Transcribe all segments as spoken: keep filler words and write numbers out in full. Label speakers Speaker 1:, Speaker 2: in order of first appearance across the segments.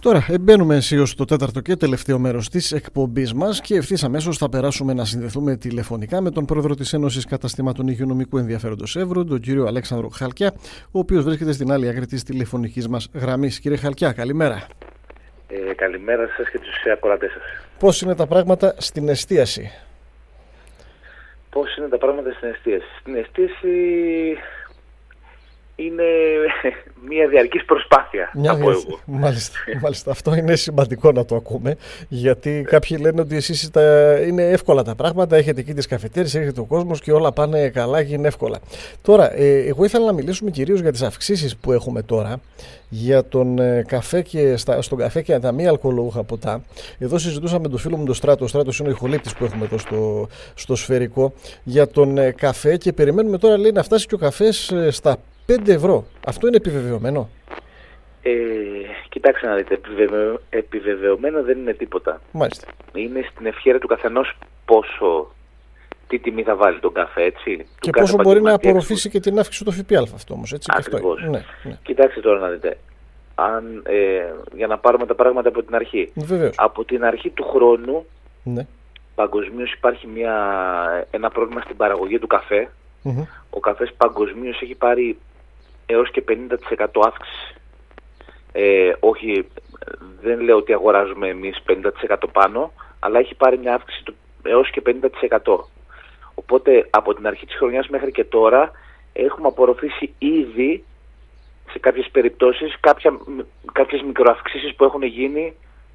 Speaker 1: Τώρα μπαίνουμε αισίως στο τέταρτο και τελευταίο μέρος της εκπομπής μας και ευθύς αμέσως θα περάσουμε να συνδεθούμε τηλεφωνικά με τον πρόεδρο της Ένωσης Καταστημάτων Υγειονομικού Ενδιαφέροντος Εύρου, τον κύριο Αλέξανδρο Χαλκιά, ο οποίος βρίσκεται στην άλλη άκρη της τηλεφωνικής μας γραμμής. Κύριε Χαλκιά, καλημέρα.
Speaker 2: Ε, καλημέρα σας και τους ακροατές σας.
Speaker 1: Πώς είναι τα πράγματα στην εστίαση?
Speaker 2: Πώς είναι τα πράγματα στην εστίαση? Στην εστίαση είναι μια διαρκής προσπάθεια,
Speaker 1: μια
Speaker 2: θα πω εγώ.
Speaker 1: Μάλιστα, μάλιστα, αυτό είναι σημαντικό να το ακούμε, γιατί κάποιοι λένε ότι εσείς τα... είναι εύκολα τα πράγματα, έχετε εκεί τις καφετέρειες, έχετε ο κόσμος και όλα πάνε καλά και είναι εύκολα. Τώρα, ε, εγώ ήθελα να μιλήσουμε κυρίως για τις αυξήσεις που έχουμε τώρα, για τον ε, καφέ και στα, στον καφέ και τα μη αλκοολούχα ποτά. Εδώ συζητούσαμε με τον φίλο μου τον Στράτο, ο Στράτος είναι ο ηχολήπτης που έχουμε εδώ στο, στο Σφαιρικό, για τον ε, καφέ και περιμένουμε τώρα, λέει, να φτάσει και ο καφές ε, στα πέντε ευρώ. Αυτό είναι επιβεβαιωμένο?
Speaker 2: Ε, κοιτάξτε να δείτε, επιβεβαιω... επιβεβαιωμένο δεν είναι τίποτα.
Speaker 1: Μάλιστα.
Speaker 2: Είναι στην ευχέρεια του καθενός πόσο, τι τιμή θα βάλει τον καφέ, έτσι.
Speaker 1: Και πόσο μπορεί να απορροφήσει και την αύξηση του ΦΠΑ αυτό όμως, έτσι.
Speaker 2: Ακριβώς.
Speaker 1: Αυτό. Ναι, ναι.
Speaker 2: Κοιτάξτε τώρα να δείτε, αν, ε, για να πάρουμε τα πράγματα από την αρχή.
Speaker 1: Βεβαίως.
Speaker 2: Από την αρχή του χρόνου,
Speaker 1: ναι.
Speaker 2: παγκοσμίως υπάρχει μια, ένα πρόβλημα στην παραγωγή του καφέ.
Speaker 1: Mm-hmm.
Speaker 2: Ο καφές παγκοσμίως έχει πάρει έως και πενήντα τοις εκατό αύξηση. Ε, όχι, δεν λέω ότι αγοράζουμε εμείς πενήντα τοις εκατό πάνω, αλλά έχει πάρει μια αύξηση του έως και πενήντα τοις εκατό. Οπότε από την αρχή της χρονιάς μέχρι και τώρα έχουμε απορροφήσει ήδη σε κάποιες περιπτώσεις κάποια, κάποιες μικροαυξήσεις που έχουν γίνει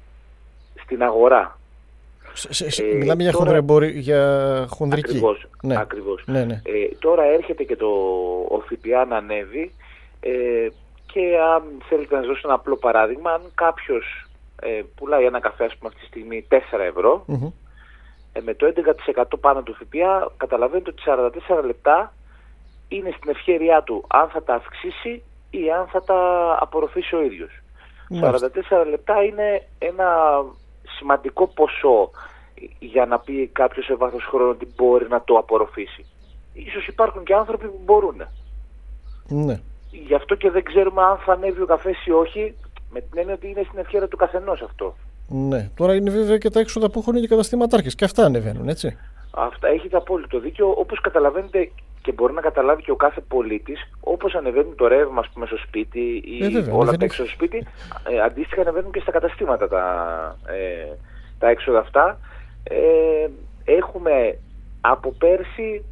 Speaker 2: στην αγορά.
Speaker 1: Σε, σε, ε, μιλάμε για, τώρα... για χονδρική.
Speaker 2: Ακριβώς.
Speaker 1: Ναι.
Speaker 2: Ακριβώς.
Speaker 1: Ναι, ναι.
Speaker 2: Ε, τώρα έρχεται και το ο ΦΠΑ να ανέβει ε, και αν θέλετε να σας δώσω ένα απλό παράδειγμα, αν κάποιος ε, πουλάει ένα καφέ, ας πούμε, αυτή τη στιγμή τέσσερα ευρώ, mm-hmm. ε, με το έντεκα τοις εκατό πάνω του ΦΠΑ καταλαβαίνετε ότι σαράντα τέσσερα λεπτά είναι στην ευχέρειά του αν θα τα αυξήσει ή αν θα τα απορροφήσει ο ίδιος. Mm-hmm. σαράντα τέσσερα λεπτά είναι ένα σημαντικό ποσό για να πει κάποιος σε βάθος χρόνου ότι μπορεί να το απορροφήσει. Ίσως υπάρχουν και άνθρωποι που μπορούν.
Speaker 1: Ναι.
Speaker 2: Γι' αυτό και δεν ξέρουμε αν θα ανέβει ο καφές ή όχι, με την έννοια ότι είναι στην ευχέρεια του καθενός αυτό.
Speaker 1: Ναι. Τώρα είναι βέβαια και τα έξοδα που έχουν και καταστηματάρχες και αυτά ανεβαίνουν, έτσι. Αυτά
Speaker 2: έχετε απόλυτο δίκιο, όπως καταλαβαίνετε και μπορεί να καταλάβει και ο κάθε πολίτης, όπως ανεβαίνουν το ρεύμα, ας πούμε, στο σπίτι ή ε, βέβαια, όλα τα έξοδα στο σπίτι, ε, αντίστοιχα ανεβαίνουν και στα καταστήματα τα, ε, τα έξοδα αυτά. Ε, έχουμε από πέρσι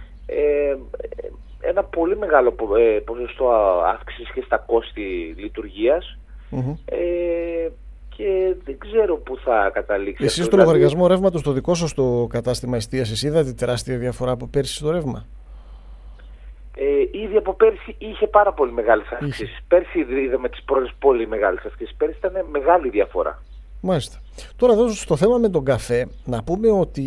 Speaker 2: ε, ένα πολύ μεγάλο ε, ποσοστό αύξησης και στα κόστη λειτουργίας. Mm-hmm. Ε, και δεν ξέρω πού θα καταλήξει.
Speaker 1: Εσείς στο δηλαδή... λογαριασμό ρεύματος το δικό σας το κατάστημα εστίασης είδατε τεράστια διαφορά από πέρσι στο ρεύμα?
Speaker 2: Ε, ήδη από πέρσι είχε πάρα πολύ μεγάλες αυξήσεις. Πέρσι είδαμε τις πρώτες πολύ μεγάλες αυξήσεις. Πέρσι ήταν μεγάλη διαφορά.
Speaker 1: Μάλιστα. Τώρα εδώ στο θέμα με τον καφέ να πούμε ότι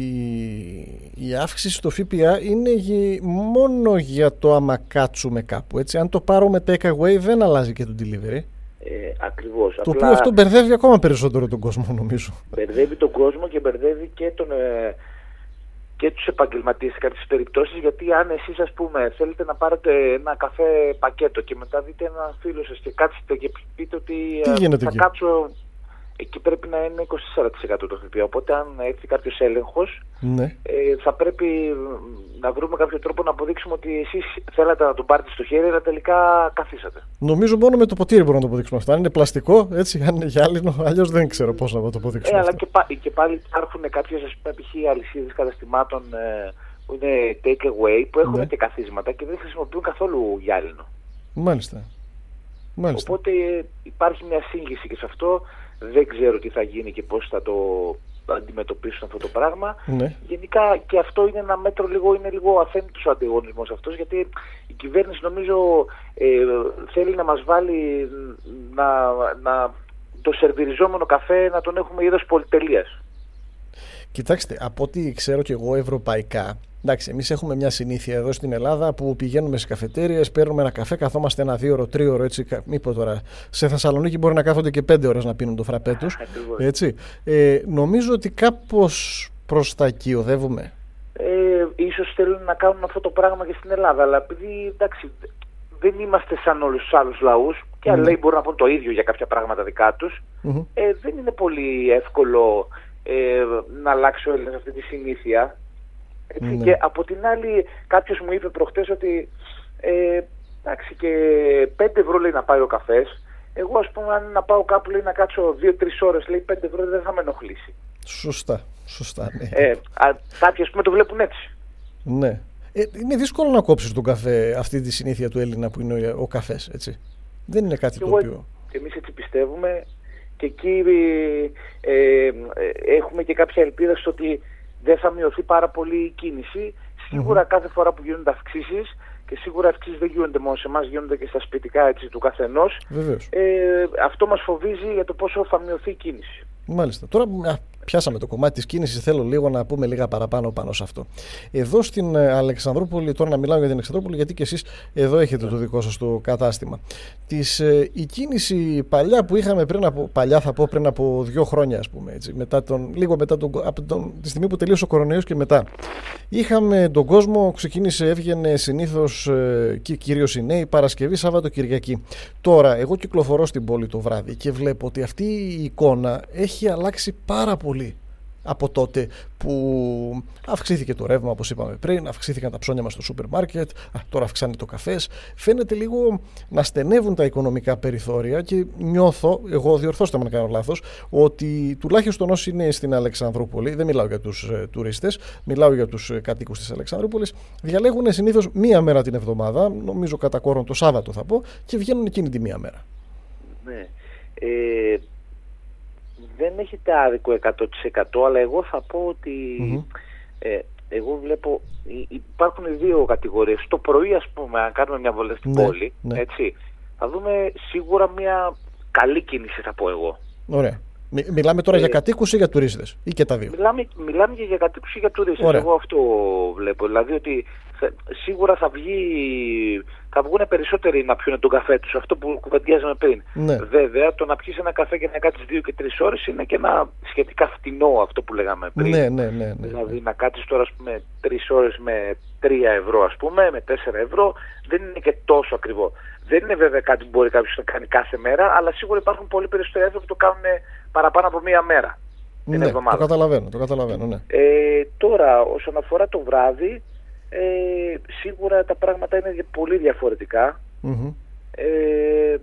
Speaker 1: η αύξηση στο ΦΠΑ είναι μόνο για το άμα κάτσουμε κάπου, έτσι. Αν το πάρουμε take away δεν αλλάζει και το delivery.
Speaker 2: Ε, ακριβώς.
Speaker 1: Το
Speaker 2: Απλά...
Speaker 1: οποίο αυτό μπερδεύει ακόμα περισσότερο τον κόσμο, νομίζω.
Speaker 2: Μπερδεύει τον κόσμο και μπερδεύει και, τον, ε, και τους επαγγελματίες σε κάποιες περιπτώσεις, γιατί αν εσείς, ας πούμε, θέλετε να πάρετε ένα καφέ πακέτο και μετά δείτε ένα φίλο σας και κάτσετε και πείτε ότι ε, θα
Speaker 1: εκεί?
Speaker 2: κάτσω, εκεί πρέπει να είναι είκοσι τέσσερα τοις εκατό το ΦΠΑ. Οπότε αν έρθει κάποιος έλεγχος,
Speaker 1: ναι.
Speaker 2: ε, θα πρέπει να βρούμε κάποιο τρόπο να αποδείξουμε ότι εσείς θέλατε να τον πάρετε στο χέρι, αλλά τελικά καθίσατε.
Speaker 1: Νομίζω μόνο με το ποτήρι μπορούμε να το αποδείξουμε αυτό. Αν είναι πλαστικό, έτσι, αν είναι γυάλινο, αλλιώς δεν ξέρω πώς να το αποδείξουμε.
Speaker 2: Ε,
Speaker 1: αυτό.
Speaker 2: Αλλά και, πά, και πάλι υπάρχουν κάποιες, ας πούμε, π.χ. αλυσίδες καταστημάτων ε, που είναι take away, που έχουν ναι. και καθίσματα και δεν χρησιμοποιούν καθόλου γυάλινο.
Speaker 1: Μάλιστα. Μάλιστα.
Speaker 2: Οπότε ε, υπάρχει μια σύγχυση και σε αυτό. Δεν ξέρω τι θα γίνει και πώς θα το αντιμετωπίσουν αυτό το πράγμα.
Speaker 1: Ναι.
Speaker 2: Γενικά και αυτό είναι ένα μέτρο, λίγο, είναι λίγο αθέμητος ο ανταγωνισμός αυτός, γιατί η κυβέρνηση νομίζω ε, θέλει να μας βάλει να, να, το σερβιριζόμενο καφέ να τον έχουμε είδος πολυτελείας.
Speaker 1: Κοιτάξτε, από ό,τι ξέρω και εγώ ευρωπαϊκά, εντάξει, εμείς έχουμε μια συνήθεια εδώ στην Ελλάδα που πηγαίνουμε σε καφετέριες, παίρνουμε ένα καφέ, καθόμαστε ένα δύο ώρο, τρία ώρο, έτσι. Μη πω τώρα. Σε Θεσσαλονίκη μπορεί να κάθονται και πέντε ώρες να πίνουν το φραπέ τους. Έτσι. Ε, νομίζω ότι κάπως προς τα εκεί οδεύουμε.
Speaker 2: Ε, ίσως θέλουν να κάνουν αυτό το πράγμα και στην Ελλάδα, αλλά επειδή εντάξει, δεν είμαστε σαν όλους τους άλλους λαούς και άλλοι mm. μπορούν να πούν το ίδιο για κάποια πράγματα δικά τους. Mm-hmm. Ε, δεν είναι πολύ εύκολο ε, να αλλάξει ο Έλληνας αυτή τη συνήθεια. Έτσι, mm. Και από την άλλη κάποιος μου είπε προχτές ότι ε, εντάξει, και πέντε ευρώ λέει να πάει ο καφές. Εγώ ας πούμε αν να πάω κάπου λέει να κάτσω δύο τρεις ώρες, λέει πέντε ευρώ δεν θα με ενοχλήσει.
Speaker 1: Σωστά, σωστά, ναι.
Speaker 2: Ε, α, κάποιοι ας πούμε το βλέπουν έτσι.
Speaker 1: Ναι. Ε, είναι δύσκολο να κόψεις τον καφέ, αυτή τη συνήθεια του Έλληνα που είναι ο, ο καφές, έτσι. Δεν είναι κάτι και το εγώ, οποίο...
Speaker 2: Εμείς έτσι πιστεύουμε και εκεί ε, ε, έχουμε και κάποια ελπίδα στο ότι δεν θα μειωθεί πάρα πολύ η κίνηση. Σίγουρα mm-hmm. κάθε φορά που γίνονται αυξήσεις, και σίγουρα αυξήσεις δεν γίνονται μόνο σε εμάς, γίνονται και στα σπιτικά έτσι, του καθενός. Ε, αυτό μας φοβίζει για το πόσο θα μειωθεί η κίνηση.
Speaker 1: Μάλιστα. Τώρα πιάσαμε το κομμάτι της κίνησης, θέλω λίγο να πούμε λίγα παραπάνω πάνω σε αυτό. Εδώ στην Αλεξανδρούπολη, τώρα να μιλάω για την Αλεξανδρούπολη, γιατί και εσείς εδώ έχετε το δικό σας το κατάστημα. Της, η κίνηση παλιά που είχαμε πριν από, παλιά θα πω πριν από δύο χρόνια, ας πούμε, έτσι, μετά τον, λίγο μετά τον, από τον, τη στιγμή που τελείωσε ο κορονοϊός και μετά. Είχαμε τον κόσμο, ξεκίνησε, έβγαινε συνήθως ε, κυρίως οι νέοι, Παρασκευή, Σάββατο, Κυριακή. Τώρα, εγώ κυκλοφορώ στην πόλη το βράδυ και βλέπω ότι αυτή η εικόνα έχει αλλάξει πάρα πολύ από τότε που αυξήθηκε το ρεύμα, όπως είπαμε πριν, αυξήθηκαν τα ψώνια μας στο σούπερ μάρκετ, τώρα αυξάνει το καφές. Φαίνεται λίγο να στενεύουν τα οικονομικά περιθώρια και νιώθω, εγώ διορθώστε με να κάνω λάθος, ότι τουλάχιστον όσοι είναι στην Αλεξανδρούπολη, δεν μιλάω για τους ε, τουρίστες, μιλάω για τους ε, κατοίκους της Αλεξανδρούπολης, διαλέγουν συνήθως μία μέρα την εβδομάδα, νομίζω κατά κόρον το Σάββατο θα πω, και βγαίνουν εκείνη τη μία μέρα.
Speaker 2: Ναι. Ε... Δεν έχετε άδικο εκατό τοις εκατό, αλλά εγώ θα πω ότι mm-hmm. ε, εγώ βλέπω υπάρχουν δύο κατηγορίες. Το πρωί, ας πούμε, αν κάνουμε μια βόλτα στην ναι, πόλη, ναι. έτσι, θα δούμε σίγουρα μια καλή κίνηση, θα πω εγώ.
Speaker 1: Ωραία. Μιλάμε τώρα ε, για κατοίκους ή για τουρίστες, ή και τα δύο?
Speaker 2: Μιλάμε, μιλάμε και για κατοίκους ή για τουρίστες. Ωραία. Εγώ αυτό βλέπω. Δηλαδή ότι θα, σίγουρα θα βγει, θα βγουν περισσότεροι να πιούν τον καφέ τους, αυτό που κουβεντιάζαμε πριν. Ναι. Βέβαια, το να πιεις ένα καφέ και να κάτσεις δύο και τρεις ώρες είναι και ένα σχετικά φτηνό, αυτό που λέγαμε πριν.
Speaker 1: Ναι, ναι, ναι, ναι,
Speaker 2: δηλαδή να κάτσεις τώρα, ας πούμε, τρεις ώρες με τρία ευρώ, ας πούμε, με τέσσερα ευρώ, δεν είναι και τόσο ακριβό. Δεν είναι βέβαια κάτι που μπορεί κάποιος να κάνει κάθε μέρα, αλλά σίγουρα υπάρχουν πολύ περισσότεροι άνθρωποι που το κάνουν παραπάνω από μία μέρα.
Speaker 1: Ναι, την εβδομάδα. Το καταλαβαίνω, το καταλαβαίνω, ναι.
Speaker 2: Ε, τώρα, όσον αφορά το βράδυ, ε, σίγουρα τα πράγματα είναι πολύ διαφορετικά. Mm-hmm. Ε,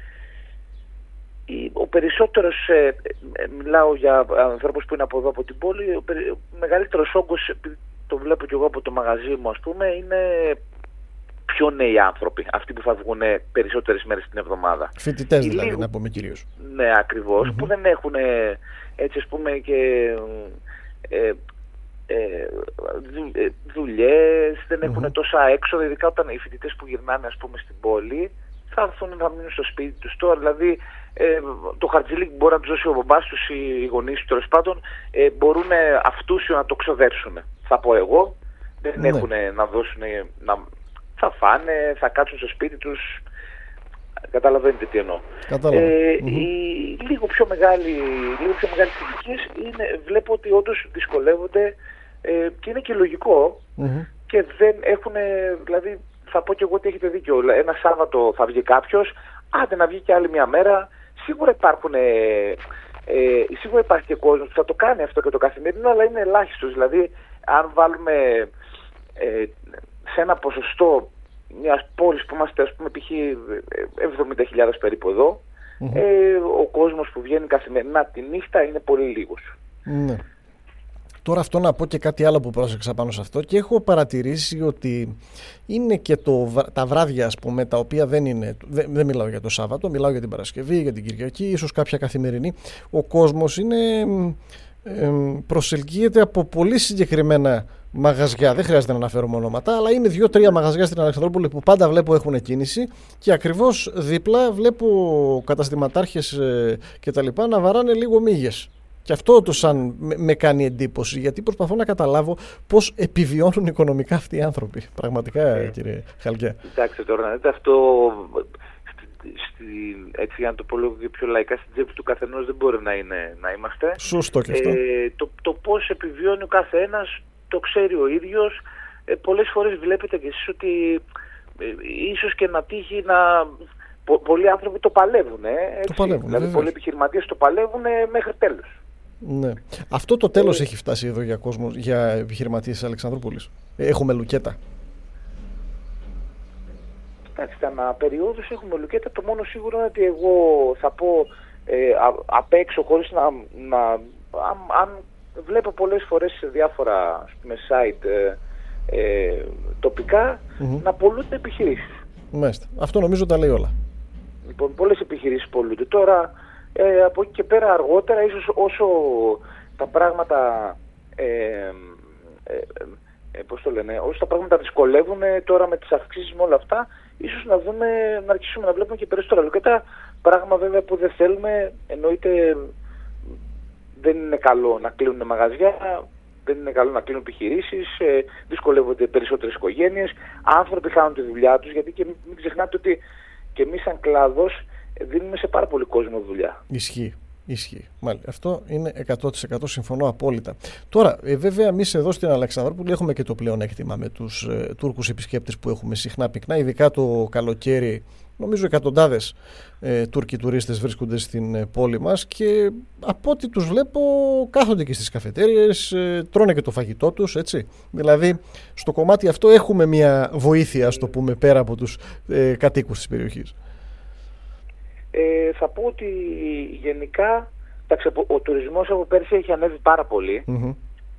Speaker 2: ο περισσότερος, ε, μιλάω για ανθρώπους που είναι από εδώ από την πόλη, ο, περι, ο μεγαλύτερος όγκος, το βλέπω και εγώ από το μαγαζί μου, ας πούμε, είναι πιο νέοι άνθρωποι, αυτοί που θα βγουν περισσότερες μέρες την εβδομάδα.
Speaker 1: Φοιτητές δηλαδή, λίγο, να πούμε κυρίως.
Speaker 2: Ναι, ακριβώς, mm-hmm. που δεν έχουν έτσι, ας πούμε, και ε, ε, δου, ε, δουλειές, δεν έχουν mm-hmm. τόσα έξοδα, ειδικά όταν οι φοιτητές που γυρνάνε, ας πούμε, στην πόλη, θα έρθουν να μείνουν στο σπίτι τους τώρα, δηλαδή ε, το χαρτζιλίκ που μπορεί να τους δώσει ο μπαμπάς τους ή οι γονείς τους, τέλος πάντων, ε, μπορούν αυτούσιο να το ξοδέψουν, θα πω εγώ, δεν mm-hmm. έχουν να δώσουν, να, θα φάνε, θα κάτσουν στο σπίτι τους, καταλαβαίνετε τι εννοώ. Ε, mm-hmm. οι, λίγο πιο μεγάλοι, λίγο πιο μεγάλοι ηλικίες είναι, βλέπω ότι όντως δυσκολεύονται ε, και είναι και λογικό mm-hmm. και δεν έχουν, δηλαδή θα πω και εγώ ότι έχετε δίκιο, ένα Σάββατο θα βγει κάποιος, άντε να βγει και άλλη μια μέρα, σίγουρα υπάρχουν, ε, ε, σίγουρα υπάρχει και κόσμος που θα το κάνει αυτό και το καθημερινό, αλλά είναι ελάχιστος, δηλαδή αν βάλουμε ε, σε ένα ποσοστό μιας πόλης που είμαστε, ας πούμε, π.χ. εβδομήντα χιλιάδες περίπου εδώ, mm-hmm. ε, ο κόσμος που βγαίνει καθημερινά τη νύχτα είναι πολύ λίγος.
Speaker 1: Ναι. Τώρα αυτό να πω και κάτι άλλο που πρόσεξα πάνω σε αυτό και έχω παρατηρήσει ότι είναι και το, τα βράδια, ας πούμε, τα οποία δεν είναι, δεν, δεν μιλάω για το Σάββατο, μιλάω για την Παρασκευή, για την Κυριακή, ίσως κάποια καθημερινή, ο κόσμος είναι, ε, προσελκύεται από πολύ συγκεκριμένα μαγαζιά, δεν χρειάζεται να αναφέρουμε ονόματα, αλλά είναι δύο-τρία μαγαζιά στην Αλεξανδρούπολη που πάντα βλέπω έχουν κίνηση και ακριβώς δίπλα βλέπω καταστηματάρχες ε, και τα λοιπά να βαράνε λίγο μύγες. Και αυτό το σαν με, με κάνει εντύπωση, γιατί προσπαθώ να καταλάβω πώς επιβιώνουν οικονομικά αυτοί οι άνθρωποι. Πραγματικά, ε, κύριε Χαλκιά.
Speaker 2: Κοιτάξτε τώρα, να δείτε αυτό, στη, στη, έτσι για να το πω λίγο πιο λαϊκά, στην τσέπη του καθενός δεν μπορεί να, είναι, να είμαστε.
Speaker 1: Σωστό και αυτό.
Speaker 2: Ε, το, το πώς επιβιώνει ο καθένας το ξέρει ο ίδιος. Ε, πολλές φορές βλέπετε και εσείς ότι ίσως και να τύχει να... Πο, πολλοί άνθρωποι το παλεύουν, έτσι.
Speaker 1: Το παλεύουν,
Speaker 2: δηλαδή
Speaker 1: βέβαια.
Speaker 2: πολλοί επιχειρηματίες το παλεύουν μέχρι τέλος.
Speaker 1: Ναι. Αυτό το τέλος
Speaker 2: ε,
Speaker 1: έχει φτάσει εδώ για κόσμο, για επιχειρηματίες της Αλεξανδρούπολης. Έχουμε λουκέτα.
Speaker 2: Κοιτάξτε, ανά περιόδους έχουμε λουκέτα. Το μόνο σίγουρο είναι ότι εγώ θα πω ε, α, απ' έξω, χωρίς να... να αν, αν βλέπω πολλές φορές σε διάφορα, ας πούμε, site ε, ε, τοπικά mm-hmm. να πολλούνται επιχειρήσεις.
Speaker 1: Μάλιστα. Αυτό νομίζω τα λέει όλα.
Speaker 2: Λοιπόν, πολλές επιχειρήσεις πολλούνται. Τώρα, ε, από εκεί και πέρα αργότερα, ίσως όσο τα πράγματα ε, ε, ε, πώς το λένε, όσο τα πράγματα δυσκολεύουν τώρα με τις αυξήσεις με όλα αυτά, ίσως να δούμε, να αρχίσουμε να βλέπουμε και περισσότερα λουκέτα, πράγμα βέβαια που δεν θέλουμε. Εννοείται δεν είναι καλό να κλείνουν μαγαζιά, δεν είναι καλό να κλείνουν επιχειρήσεις, ε, δυσκολεύονται περισσότερες οικογένειες, άνθρωποι χάνουν τη δουλειά τους, γιατί και μην ξεχνάτε ότι και εμείς σαν κλάδος δίνουμε σε πάρα πολύ κόσμο δουλειά.
Speaker 1: Ισχύει. Ισχύει. Μάλιστα. Αυτό είναι εκατό τοις εκατό, συμφωνώ απόλυτα. Τώρα, ε, βέβαια, εμείς εδώ στην Αλεξανδρούπολη έχουμε και το πλεονέκτημα με τους ε, Τούρκους επισκέπτες που έχουμε συχνά πυκνά, ειδικά το καλοκαίρι. Νομίζω εκατοντάδες ε, Τούρκοι τουρίστες βρίσκονται στην ε, πόλη μας και από ό,τι τους βλέπω κάθονται και στις καφετέριες, ε, τρώνε και το φαγητό τους, έτσι. Δηλαδή, στο κομμάτι αυτό έχουμε μια βοήθεια, ας το πούμε, πέρα από τους ε, κατοίκους της περιοχής.
Speaker 2: Ε, θα πω ότι γενικά τάξε, ο τουρισμός από πέρσι έχει ανέβει πάρα πολύ mm-hmm.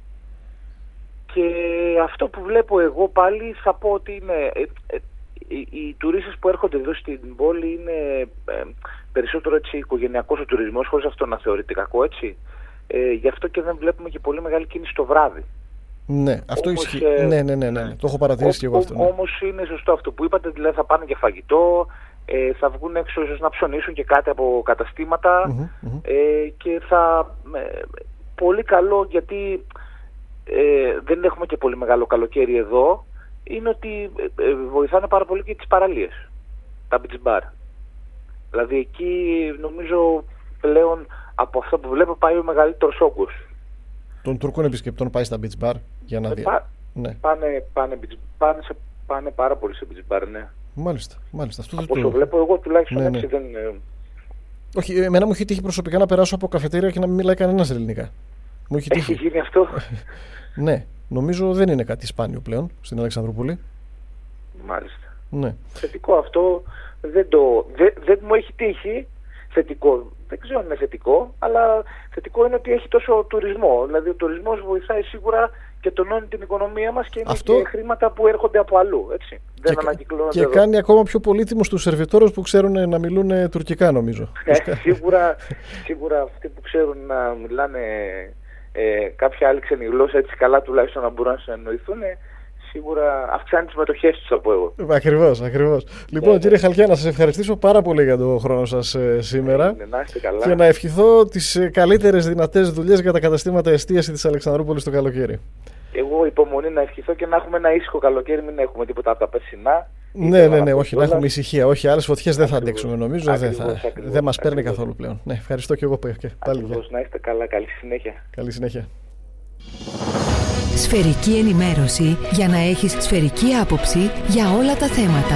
Speaker 2: και αυτό που βλέπω εγώ πάλι θα πω ότι είναι ε, ε, οι, οι τουρίστες που έρχονται εδώ στην πόλη είναι ε, περισσότερο έτσι οικογενειακός ο τουρισμός, χωρίς αυτό να θεωρείται κακό, έτσι. Ε, γι' αυτό και δεν βλέπουμε και πολύ μεγάλη κίνηση το βράδυ.
Speaker 1: Ναι, αυτό
Speaker 2: όμως,
Speaker 1: ισχύει.
Speaker 2: Ε,
Speaker 1: ναι, ναι, ναι, ναι, ναι. Το έχω παρατηρήσει και εγώ αυτό. Ναι.
Speaker 2: Όμως είναι σωστό αυτό που είπατε, δηλαδή θα πάνε για φαγητό, ε, θα βγουν έξω ίσως να ψωνίσουν και κάτι από καταστήματα mm-hmm, mm-hmm. Ε, και θα... Ε, πολύ καλό, γιατί ε, δεν έχουμε και πολύ μεγάλο καλοκαίρι εδώ, είναι ότι ε, βοηθάνε πάρα πολύ και τις παραλίες, τα beach bar. Δηλαδή εκεί νομίζω πλέον από αυτό που βλέπω πάει ο μεγαλύτερος όγκος.
Speaker 1: Των Τούρκων επισκεπτών πάει στα beach bar για να δει.
Speaker 2: Πά,
Speaker 1: ναι.
Speaker 2: πάνε, πάνε, πάνε, σε, πάνε πάρα πολύ σε beach bar, ναι.
Speaker 1: Μάλιστα, μάλιστα. Αυτό
Speaker 2: από
Speaker 1: το...
Speaker 2: όσο βλέπω εγώ τουλάχιστον
Speaker 1: ναι,
Speaker 2: έτσι
Speaker 1: ναι.
Speaker 2: δεν...
Speaker 1: Όχι, εμένα μου έχει τύχει προσωπικά να περάσω από καφετέρια και να μην μιλάει κανένας ελληνικά. Μου έχει τύχει.
Speaker 2: Έχει γίνει αυτό.
Speaker 1: Ναι, νομίζω δεν είναι κάτι σπάνιο πλέον στην Αλεξανδρούπολη.
Speaker 2: Μάλιστα.
Speaker 1: Ναι.
Speaker 2: Θετικό αυτό, δεν, το, δεν, δεν μου έχει τύχει. Θετικό, δεν ξέρω αν είναι θετικό, αλλά θετικό είναι ότι έχει τόσο τουρισμό. Δηλαδή ο τουρισμός βοηθάει σίγουρα και τονώνει την οικονομία μας και είναι αυτό... και χρήματα που έρχονται από αλλού. Έτσι. Δεν ανακυκλώνονται
Speaker 1: και
Speaker 2: εδώ.
Speaker 1: Κάνει ακόμα πιο πολύτιμους τους σερβιτόρους που ξέρουν να μιλούν τουρκικά, νομίζω.
Speaker 2: Ε, σίγουρα, σίγουρα αυτοί που ξέρουν να μιλάνε ε, κάποια άλλη ξένη γλώσσα, έτσι καλά τουλάχιστον να μπορούν να συνεννοηθούν, σίγουρα αυξάνει τις μετοχές τους, θα πω εγώ.
Speaker 1: Ακριβώς, ακριβώς. Λοιπόν, yeah, κύριε yeah. Χαλκιά, να σας ευχαριστήσω πάρα πολύ για τον χρόνο σας ε, σήμερα.
Speaker 2: Yeah, να είστε καλά.
Speaker 1: Και να ευχηθώ τις ε, καλύτερες δυνατές δουλειές για τα καταστήματα εστίαση της Αλεξανδρούπολης το καλοκαίρι.
Speaker 2: Εγώ υπομονή να ευχηθώ και να έχουμε ένα ήσυχο καλοκαίρι, μην έχουμε τίποτα από τα περσινά.
Speaker 1: Ναι, ναι, ναι, όχι, να έχουμε ησυχία. Όχι, άλλες φωτιές δεν θα αντέξουμε, νομίζω.
Speaker 2: Ακριβώς,
Speaker 1: δεν θα,
Speaker 2: ακριβώς,
Speaker 1: δεν μας παίρνει
Speaker 2: ακριβώς.
Speaker 1: καθόλου πλέον. Ναι, ευχαριστώ και εγώ και πάλι.
Speaker 2: Ακριβώς, να είστε καλά, καλή συνέχεια.
Speaker 1: Καλή συνέχεια.
Speaker 3: Σφαιρική ενημέρωση για να έχεις σφαιρική άποψη για όλα τα θέματα.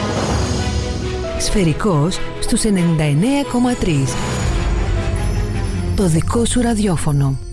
Speaker 3: Σφαιρικός στους ενενήντα εννέα κόμμα τρία. Το δικό σου ραδιόφωνο.